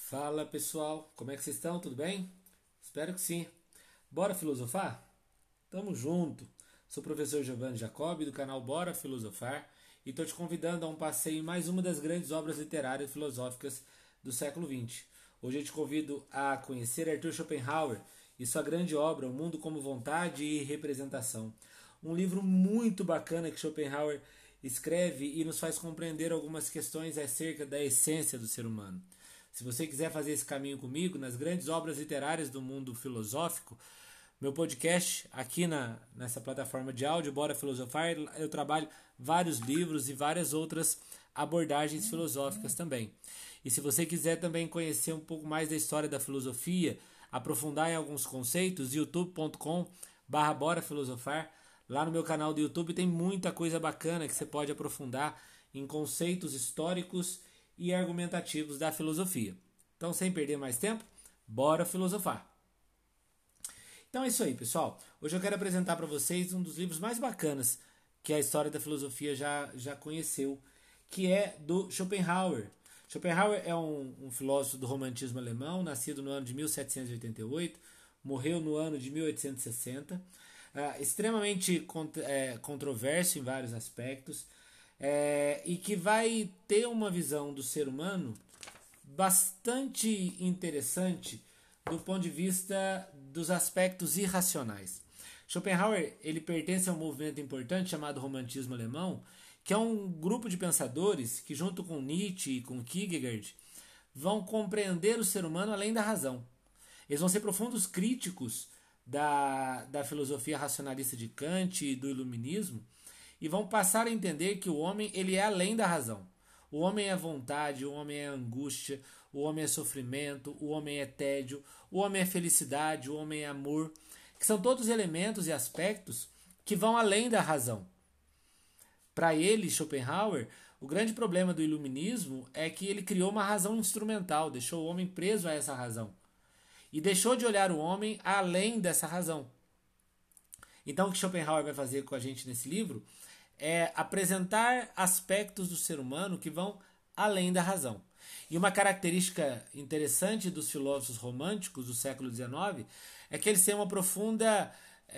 Fala pessoal, como é que vocês estão? Tudo bem? Espero que sim. Bora filosofar? Tamo junto. Sou o professor Giovanni Jacobi do canal Bora Filosofar e estou te convidando a um passeio em mais uma das grandes obras literárias e filosóficas do século XX. Hoje eu te convido a conhecer Arthur Schopenhauer e sua grande obra O Mundo como Vontade e Representação. Um livro muito bacana que Schopenhauer escreve e nos faz compreender algumas questões acerca da essência do ser humano. Se você quiser fazer esse caminho comigo nas grandes obras literárias do mundo filosófico, meu podcast aqui nessa plataforma de áudio, Bora Filosofar, eu trabalho vários livros e várias outras abordagens filosóficas também. E se você quiser também conhecer um pouco mais da história da filosofia, aprofundar em alguns conceitos, youtube.com/Bora Filosofar, lá no meu canal do YouTube tem muita coisa bacana que você pode aprofundar em conceitos históricos e argumentativos da filosofia. Então, sem perder mais tempo, bora filosofar. Então é isso aí, pessoal. Hoje eu quero apresentar para vocês um dos livros mais bacanas que a história da filosofia já conheceu, que é do Schopenhauer. Schopenhauer é um filósofo do romantismo alemão, nascido no ano de 1788, morreu no ano de 1860, extremamente controverso em vários aspectos, e que vai ter uma visão do ser humano bastante interessante do ponto de vista dos aspectos irracionais. Schopenhauer ele pertence a um movimento importante chamado romantismo alemão, que é um grupo de pensadores que, junto com Nietzsche e com Kierkegaard, vão compreender o ser humano além da razão. Eles vão ser profundos críticos da filosofia racionalista de Kant e do iluminismo, e vão passar a entender que o homem ele é além da razão. O homem é vontade, o homem é angústia, o homem é sofrimento, o homem é tédio, o homem é felicidade, o homem é amor, que são todos elementos e aspectos que vão além da razão. Para ele, Schopenhauer, o grande problema do iluminismo é que ele criou uma razão instrumental, deixou o homem preso a essa razão. E deixou de olhar o homem além dessa razão. Então o que Schopenhauer vai fazer com a gente nesse livro é apresentar aspectos do ser humano que vão além da razão. E uma característica interessante dos filósofos românticos do século XIX é que eles têm uma profunda,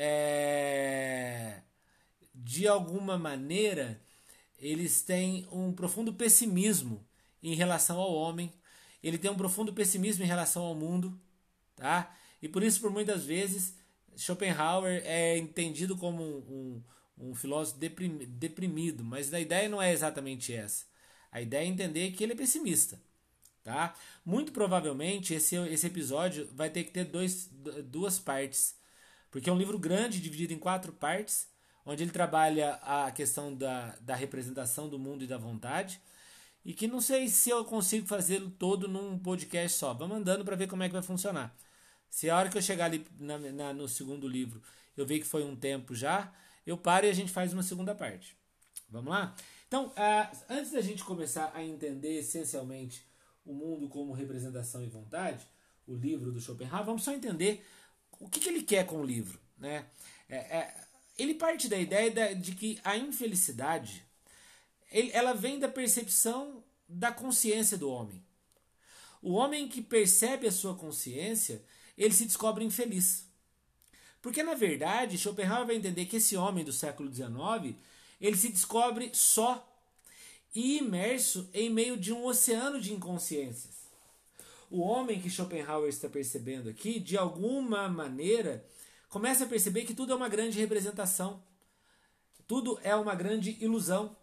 de alguma maneira, eles têm um profundo pessimismo em relação ao homem, ele tem um profundo pessimismo em relação ao mundo, tá? E por isso, por muitas vezes, Schopenhauer é entendido como um filósofo deprimido, mas a ideia não é exatamente essa. A ideia é entender que ele é pessimista. Tá? Muito provavelmente esse episódio vai ter que ter duas partes, porque é um livro grande, dividido em 4 partes, onde ele trabalha a questão da representação do mundo e da vontade, e que não sei se eu consigo fazê-lo todo num podcast só. Vamos andando para ver como é que vai funcionar. Se a hora que eu chegar ali no segundo livro eu ver que foi um tempo já, eu paro e a gente faz uma segunda parte. Vamos lá? Então, antes da gente começar a entender essencialmente o mundo como representação e vontade, o livro do Schopenhauer, vamos só entender o que ele quer com o livro. Né? Ele parte da ideia de que a infelicidade ela vem da percepção da consciência do homem. O homem que percebe a sua consciência, ele se descobre infeliz. Porque, na verdade, Schopenhauer vai entender que esse homem do século XIX, ele se descobre só e imerso em meio de um oceano de inconsciências. O homem que Schopenhauer está percebendo aqui, de alguma maneira, começa a perceber que tudo é uma grande representação. Tudo é uma grande ilusão.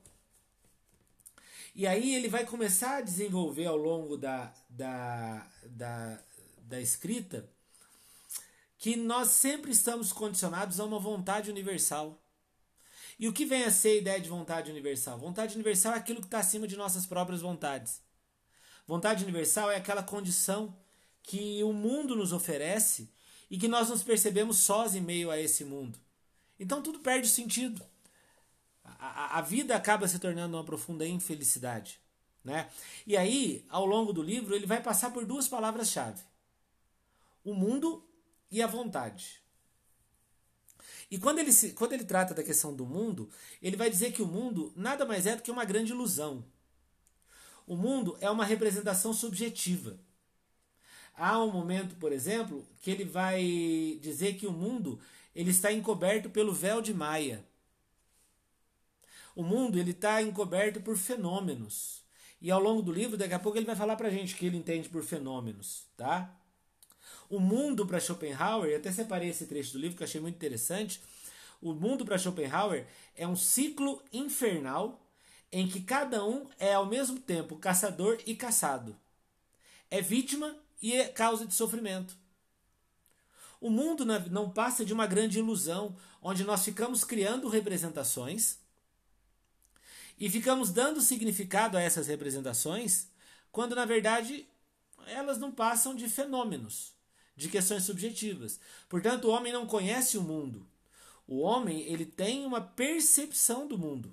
E aí ele vai começar a desenvolver ao longo da escrita que nós sempre estamos condicionados a uma vontade universal. E o que vem a ser a ideia de vontade universal? Vontade universal é aquilo que está acima de nossas próprias vontades. Vontade universal é aquela condição que o mundo nos oferece e que nós nos percebemos sós em meio a esse mundo. Então tudo perde sentido. A vida acaba se tornando uma profunda infelicidade. Né? E aí, ao longo do livro, ele vai passar por 2 palavras-chave. O mundo e a vontade. E quando ele trata da questão do mundo, ele vai dizer que o mundo nada mais é do que uma grande ilusão. O mundo é uma representação subjetiva. há um momento, por exemplo, que ele vai dizer que o mundo ele está encoberto pelo véu de Maia. O mundo ele está encoberto por fenômenos. E ao longo do livro, daqui a pouco ele vai falar para a gente que ele entende por fenômenos, tá? O mundo para Schopenhauer, eu até separei esse trecho do livro que eu achei muito interessante. O mundo para Schopenhauer é um ciclo infernal em que cada um é ao mesmo tempo caçador e caçado. É vítima e é causa de sofrimento. O mundo não passa de uma grande ilusão, onde nós ficamos criando representações e ficamos dando significado a essas representações, quando na verdade elas não passam de fenômenos, de questões subjetivas. Portanto, o homem não conhece o mundo. O homem ele tem uma percepção do mundo.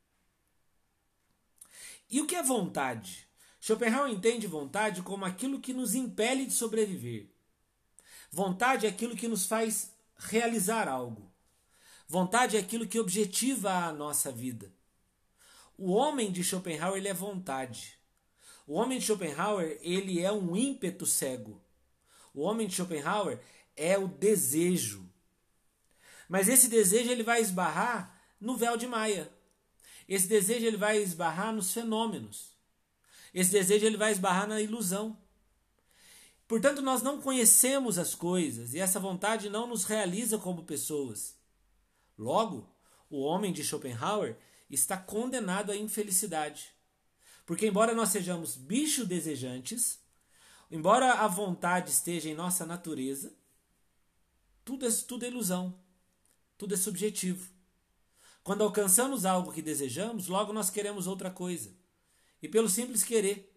E o que é vontade? Schopenhauer entende vontade como aquilo que nos impele de sobreviver. Vontade é aquilo que nos faz realizar algo. Vontade é aquilo que objetiva a nossa vida. O homem de Schopenhauer ele é vontade. O homem de Schopenhauer ele é um ímpeto cego. O homem de Schopenhauer é o desejo. Mas esse desejo ele vai esbarrar no véu de Maia. Esse desejo ele vai esbarrar nos fenômenos. Esse desejo ele vai esbarrar na ilusão. Portanto, nós não conhecemos as coisas e essa vontade não nos realiza como pessoas. Logo, o homem de Schopenhauer está condenado à infelicidade. Porque embora nós sejamos bichos desejantes, embora a vontade esteja em nossa natureza, tudo é ilusão, tudo é subjetivo. Quando alcançamos algo que desejamos, logo nós queremos outra coisa. E pelo simples querer.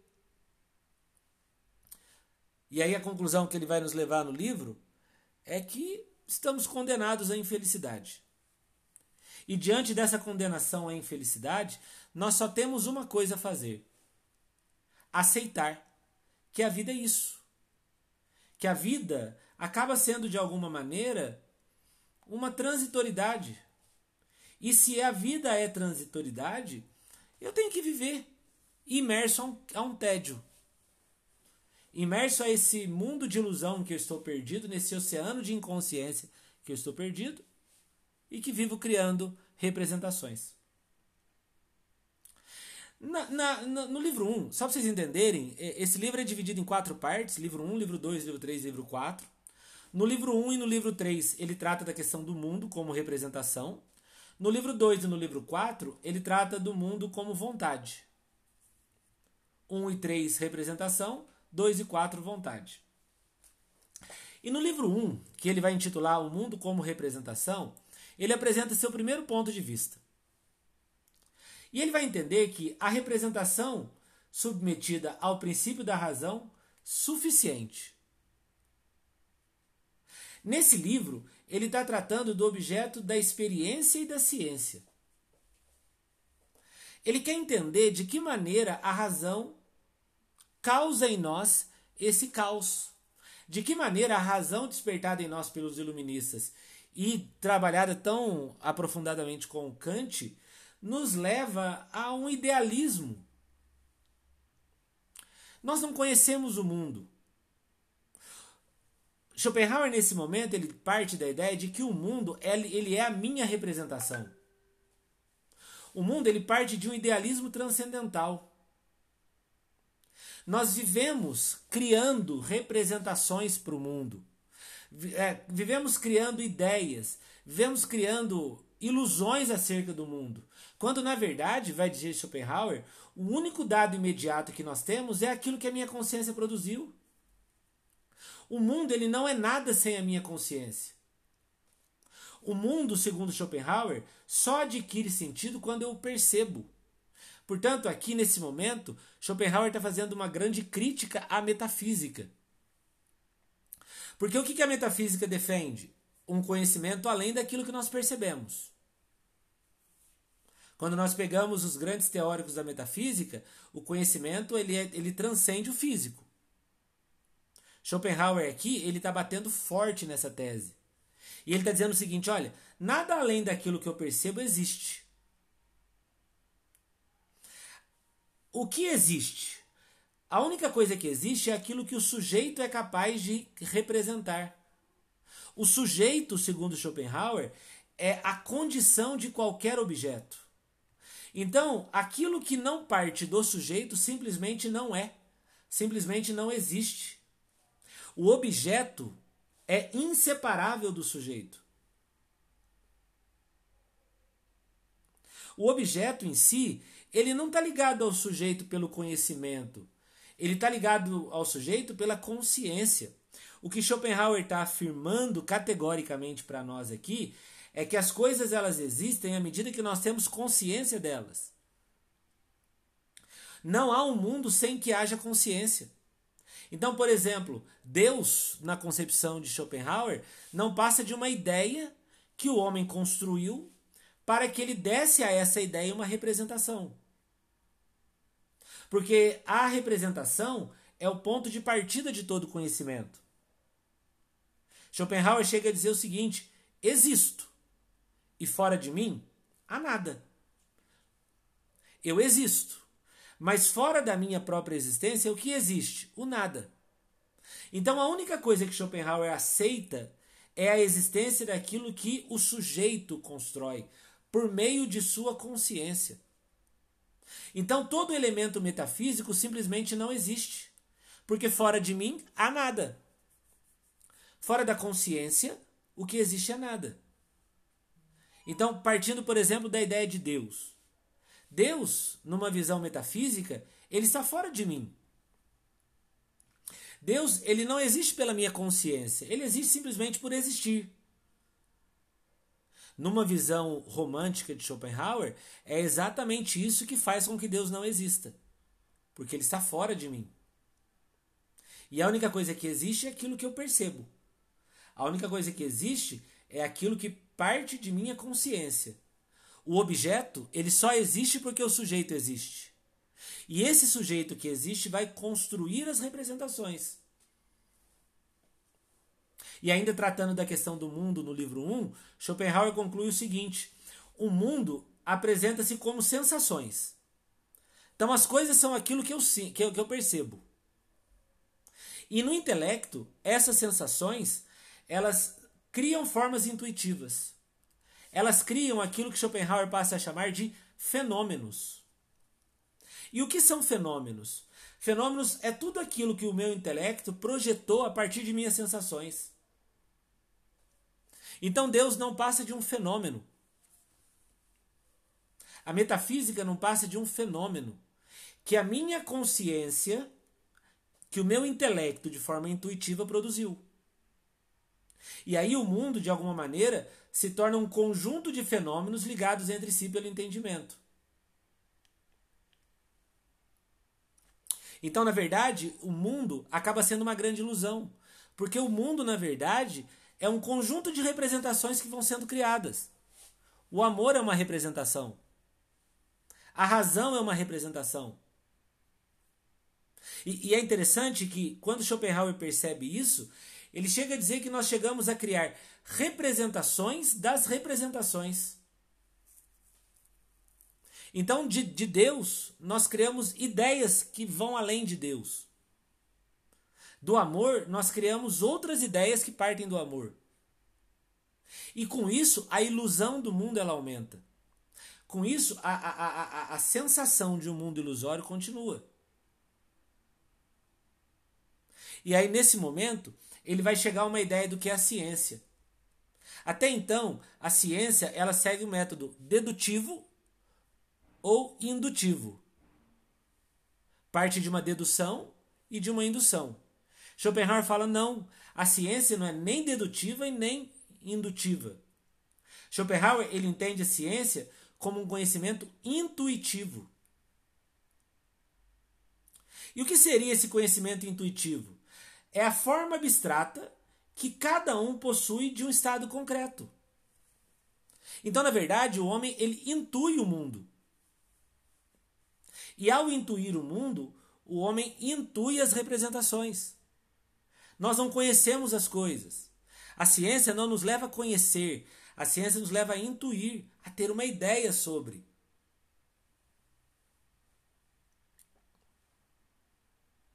E aí a conclusão que ele vai nos levar no livro é que estamos condenados à infelicidade. E diante dessa condenação à infelicidade, nós só temos uma coisa a fazer: aceitar que a vida é isso. Que a vida acaba sendo, de alguma maneira, uma transitoriedade. E se a vida é transitoriedade, eu tenho que viver imerso a um tédio. Imerso a esse mundo de ilusão que eu estou perdido, nesse oceano de inconsciência que eu estou perdido, e que vivo criando representações. No livro 1, só para vocês entenderem, esse livro é dividido em 4 partes: livro 1, livro 2, livro 3, livro 4. No livro 1 e no livro 3, ele trata da questão do mundo como representação. No livro 2 e no livro 4, ele trata do mundo como vontade. 1 e 3, representação. 2 e 4, vontade. E no livro 1, que ele vai intitular O Mundo como Representação, ele apresenta seu primeiro ponto de vista. E ele vai entender que a representação submetida ao princípio da razão suficiente. Nesse livro, ele está tratando do objeto da experiência e da ciência. Ele quer entender de que maneira a razão causa em nós esse caos. De que maneira a razão despertada em nós pelos iluministas e trabalhada tão aprofundadamente com Kant nos leva a um idealismo. Nós não conhecemos o mundo. Schopenhauer, nesse momento, ele parte da ideia de que o mundo ele é a minha representação. O mundo ele parte de um idealismo transcendental. Nós vivemos criando representações para o mundo. Vivemos criando ideias. Vivemos criando ilusões acerca do mundo. Quando, na verdade, vai dizer Schopenhauer, o único dado imediato que nós temos é aquilo que a minha consciência produziu. O mundo ele não é nada sem a minha consciência. O mundo, segundo Schopenhauer, só adquire sentido quando eu o percebo. Portanto, aqui nesse momento, Schopenhauer está fazendo uma grande crítica à metafísica. Porque o que a metafísica defende? Um conhecimento além daquilo que nós percebemos. Quando nós pegamos os grandes teóricos da metafísica, o conhecimento ele transcende o físico. Schopenhauer aqui ele está batendo forte nessa tese. E ele está dizendo o seguinte: olha, nada além daquilo que eu percebo existe. O que existe? A única coisa que existe é aquilo que o sujeito é capaz de representar. O sujeito, segundo Schopenhauer, é a condição de qualquer objeto. Então, aquilo que não parte do sujeito simplesmente não é, simplesmente não existe. O objeto é inseparável do sujeito. O objeto em si, ele não está ligado ao sujeito pelo conhecimento. Ele está ligado ao sujeito pela consciência. O que Schopenhauer está afirmando categoricamente para nós aqui é que as coisas elas existem à medida que nós temos consciência delas. Não há um mundo sem que haja consciência. Então, por exemplo, Deus, na concepção de Schopenhauer, não passa de uma ideia que o homem construiu para que ele desse a essa ideia uma representação. Porque a representação é o ponto de partida de todo conhecimento. Schopenhauer chega a dizer o seguinte: existo, e fora de mim há nada. Eu existo, mas fora da minha própria existência, o que existe? O nada. Então a única coisa que Schopenhauer aceita é a existência daquilo que o sujeito constrói, por meio de sua consciência. Então todo elemento metafísico simplesmente não existe, porque fora de mim há nada. Fora da consciência, o que existe é nada. Então, partindo, por exemplo, da ideia de Deus. Deus, numa visão metafísica, ele está fora de mim. Deus, ele não existe pela minha consciência, ele existe simplesmente por existir. Numa visão romântica de Schopenhauer, é exatamente isso que faz com que Deus não exista. Porque ele está fora de mim. E a única coisa que existe é aquilo que eu percebo. A única coisa que existe é aquilo que parte de minha consciência. O objeto, ele só existe porque o sujeito existe. E esse sujeito que existe vai construir as representações. E ainda tratando da questão do mundo no livro 1, Schopenhauer conclui o seguinte: o mundo apresenta-se como sensações. Então as coisas são aquilo que eu percebo. E no intelecto, essas sensações, elas criam formas intuitivas. Elas criam aquilo que Schopenhauer passa a chamar de fenômenos. E o que são fenômenos? Fenômenos é tudo aquilo que o meu intelecto projetou a partir de minhas sensações. Então Deus não passa de um fenômeno. A metafísica não passa de um fenômeno que a minha consciência, que o meu intelecto de forma intuitiva produziu. E aí o mundo, de alguma maneira, se torna um conjunto de fenômenos ligados entre si pelo entendimento. Então, na verdade, o mundo acaba sendo uma grande ilusão. Porque o mundo, na verdade, é um conjunto de representações que vão sendo criadas. O amor é uma representação. A razão é uma representação. E é interessante que, quando Schopenhauer percebe isso, ele chega a dizer que nós chegamos a criar representações das representações. Então, de Deus, nós criamos ideias que vão além de Deus. Do amor, nós criamos outras ideias que partem do amor. E com isso, a ilusão do mundo ela aumenta. Com isso, a sensação de um mundo ilusório continua. E aí, nesse momento, ele vai chegar a uma ideia do que é a ciência. Até então, a ciência ela segue o método dedutivo ou indutivo. Parte de uma dedução e de uma indução. Schopenhauer fala, não, a ciência não é nem dedutiva e nem indutiva. Schopenhauer ele entende a ciência como um conhecimento intuitivo. E o que seria esse conhecimento intuitivo? É a forma abstrata que cada um possui de um estado concreto. Então, na verdade, o homem ele intui o mundo. E ao intuir o mundo, o homem intui as representações. Nós não conhecemos as coisas. A ciência não nos leva a conhecer. A ciência nos leva a intuir, a ter uma ideia sobre.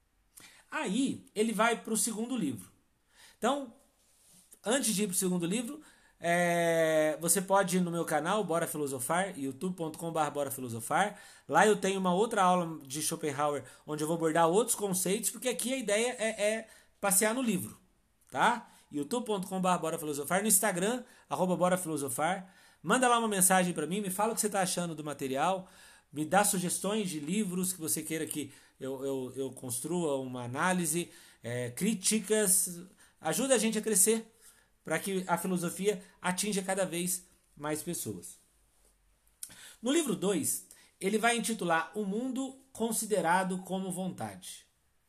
Aí ele vai para o segundo livro. Então, antes de ir para o segundo livro, você pode ir no meu canal, Bora Filosofar, youtube.com.br Bora Filosofar. Lá eu tenho uma outra aula de Schopenhauer, onde eu vou abordar outros conceitos, porque aqui a ideia é passear no livro, tá? youtube.com.br Bora Filosofar, no Instagram, @Bora Filosofar. Manda lá uma mensagem para mim, me fala o que você está achando do material, me dá sugestões de livros que você queira que eu construa uma análise, críticas, ajuda a gente a crescer, para que a filosofia atinja cada vez mais pessoas. No livro 2, ele vai intitular O Mundo Considerado como Vontade.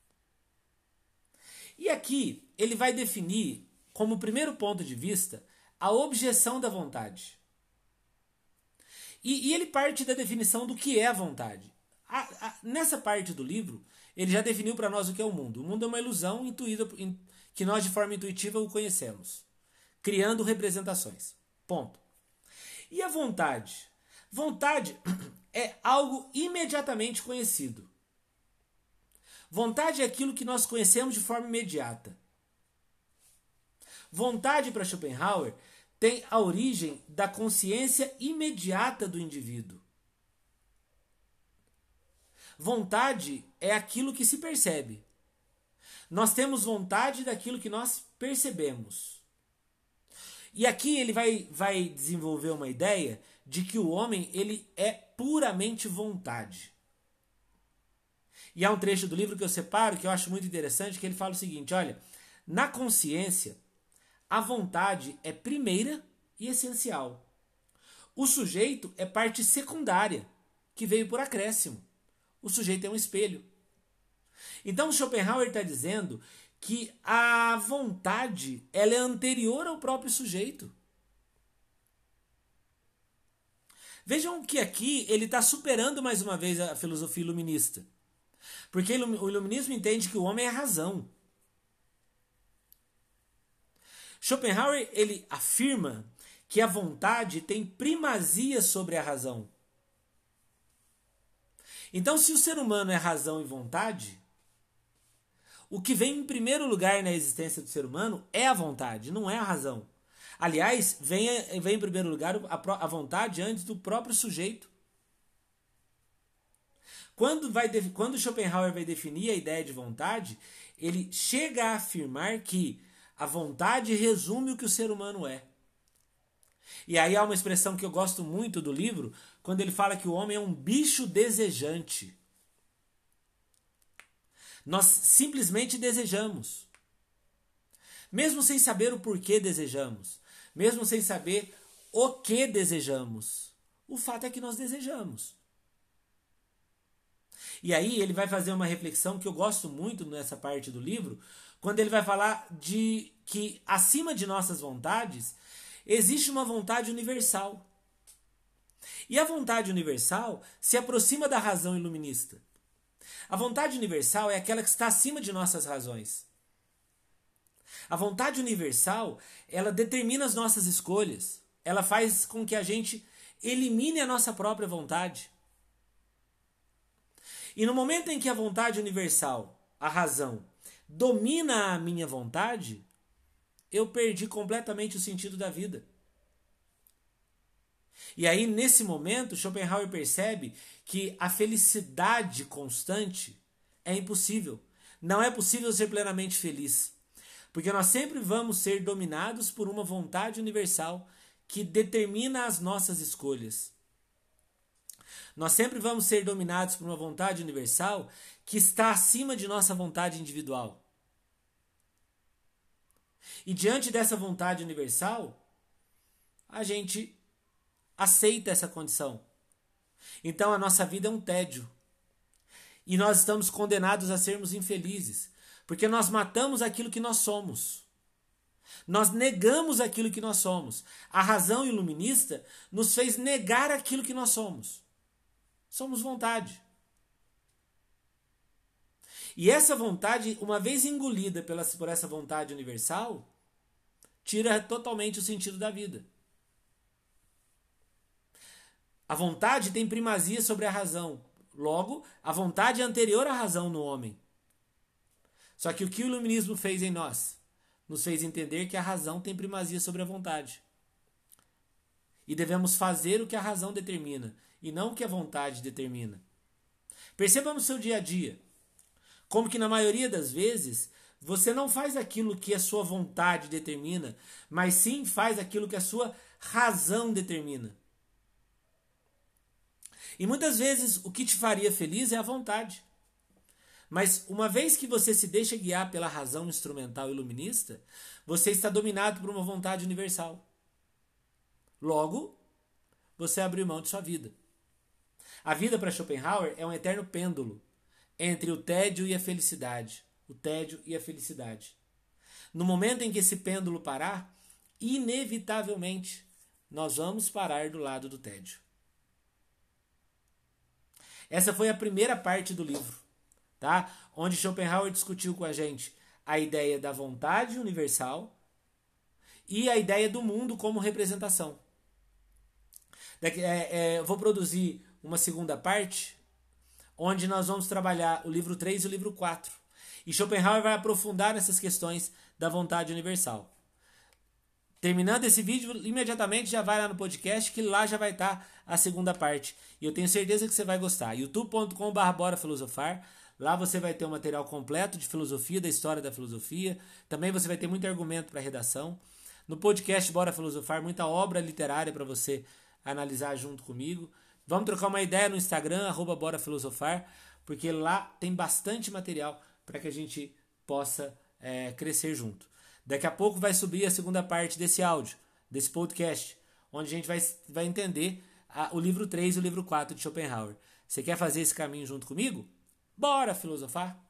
E aqui ele vai definir, como primeiro ponto de vista, a objeção da vontade. E ele parte da definição do que é a vontade. Nessa parte do livro, ele já definiu para nós o que é o mundo. O mundo é uma ilusão intuída, que nós de forma intuitiva o conhecemos, criando representações. Ponto. E a vontade? Vontade é algo imediatamente conhecido. Vontade é aquilo que nós conhecemos de forma imediata. Vontade, para Schopenhauer, tem a origem da consciência imediata do indivíduo. Vontade é aquilo que se percebe. Nós temos vontade daquilo que nós percebemos. E aqui ele vai desenvolver uma ideia de que o homem ele é puramente vontade. E há um trecho do livro que eu separo, que eu acho muito interessante, que ele fala o seguinte, olha, na consciência, a vontade é primeira e essencial. O sujeito é parte secundária, que veio por acréscimo. O sujeito é um espelho. Então Schopenhauer está dizendo que a vontade ela é anterior ao próprio sujeito. Vejam que aqui ele está superando mais uma vez a filosofia iluminista. Porque o iluminismo entende que o homem é a razão. Schopenhauer ele afirma que a vontade tem primazia sobre a razão. Então, se o ser humano é razão e vontade, o que vem em primeiro lugar na existência do ser humano é a vontade, não é a razão. Aliás, vem em primeiro lugar a vontade antes do próprio sujeito. Quando Schopenhauer vai definir a ideia de vontade, ele chega a afirmar que a vontade resume o que o ser humano é. E aí há uma expressão que eu gosto muito do livro, quando ele fala que o homem é um bicho desejante. Nós simplesmente desejamos. Mesmo sem saber o porquê desejamos. Mesmo sem saber o que desejamos. O fato é que nós desejamos. E aí ele vai fazer uma reflexão que eu gosto muito nessa parte do livro, quando ele vai falar de que acima de nossas vontades existe uma vontade universal. E a vontade universal se aproxima da razão iluminista. A vontade universal é aquela que está acima de nossas razões. A vontade universal, ela determina as nossas escolhas. Ela faz com que a gente elimine a nossa própria vontade. E no momento em que a vontade universal, a razão, domina a minha vontade, eu perdi completamente o sentido da vida. E aí, nesse momento, Schopenhauer percebe que a felicidade constante é impossível. Não é possível ser plenamente feliz. Porque nós sempre vamos ser dominados por uma vontade universal que determina as nossas escolhas. Nós sempre vamos ser dominados por uma vontade universal que está acima de nossa vontade individual. E diante dessa vontade universal, a gente aceita essa condição. Então a nossa vida é um tédio. E nós estamos condenados a sermos infelizes, porque nós matamos aquilo que nós somos. Nós negamos aquilo que nós somos. A razão iluminista nos fez negar aquilo que nós somos. Somos vontade. E essa vontade, uma vez engolida por essa vontade universal, tira totalmente o sentido da vida. A vontade tem primazia sobre a razão. Logo, a vontade é anterior à razão no homem. Só que o que o iluminismo fez em nós? Nos fez entender que a razão tem primazia sobre a vontade. E devemos fazer o que a razão determina, e não o que a vontade determina. Perceba no seu dia a dia, como que na maioria das vezes, você não faz aquilo que a sua vontade determina, mas sim faz aquilo que a sua razão determina. E muitas vezes o que te faria feliz é a vontade. Mas uma vez que você se deixa guiar pela razão instrumental iluminista, você está dominado por uma vontade universal. Logo, você abriu mão de sua vida. A vida para Schopenhauer é um eterno pêndulo entre o tédio e a felicidade. O tédio e a felicidade. No momento em que esse pêndulo parar, inevitavelmente, nós vamos parar do lado do tédio. Essa foi a primeira parte do livro, tá? Onde Schopenhauer discutiu com a gente a ideia da vontade universal e a ideia do mundo como representação. Eu vou produzir uma segunda parte, onde nós vamos trabalhar o livro 3 e o livro 4. E Schopenhauer vai aprofundar nessas questões da vontade universal. Terminando esse vídeo, imediatamente já vai lá no podcast, que lá já vai estar a segunda parte. E eu tenho certeza que você vai gostar. youtube.com/Bora Filosofar. Lá você vai ter um material completo de filosofia, da história da filosofia. Também você vai ter muito argumento para redação. No podcast Bora Filosofar, muita obra literária para você analisar junto comigo. Vamos trocar uma ideia no Instagram, @Bora Filosofar, porque lá tem bastante material para que a gente possa crescer junto. Daqui a pouco vai subir a segunda parte desse áudio, desse podcast, onde a gente vai entender o livro 3 e o livro 4 de Schopenhauer. Você quer fazer esse caminho junto comigo? Bora filosofar!